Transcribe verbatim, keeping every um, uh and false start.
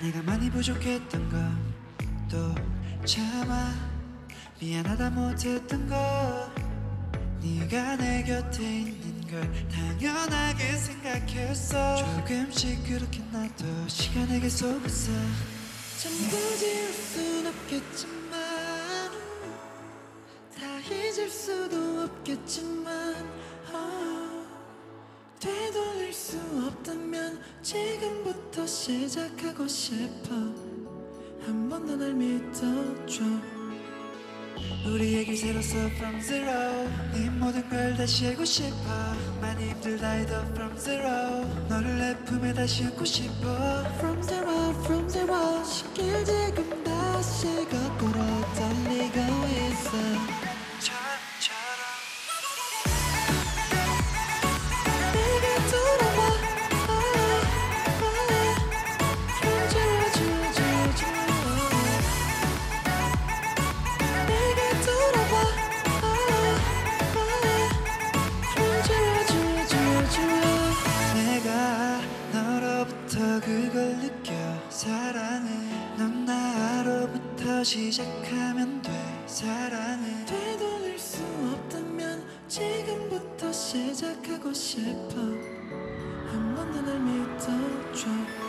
내가 많이 부족했던 것도 참아 미안하다 못했던 거 네가 내 곁에 있는 걸 당연하게 생각했어. 조금씩 그렇게 나도 시간에게 속았어. 전부 지울 순 없겠지만 다 잊을 수도 없겠지만 oh, 되돌릴 수 없다면 지금부터 시작하고 싶어. 한 번 더 날 믿어줘. 우리 얘기 새로써 from zero 네 모든 걸 다시 알고 싶어. 많이 힘들다 해도 from zero 너를 내 품에 다시 안고 싶어. From zero from zero 시길 지금 다시 거꾸로 달리고 있어. 처음처럼 내게 돌아와 from zero zero zero zero 내게 돌아와 from zero zero zero zero 내가 너로부터 그걸 느껴. 사랑을 넌 나로부터 시작하면 돼. 사랑을 되돌릴 수 없다면 지금부터 시작하고 싶어. 한 번 더 날 믿어줘.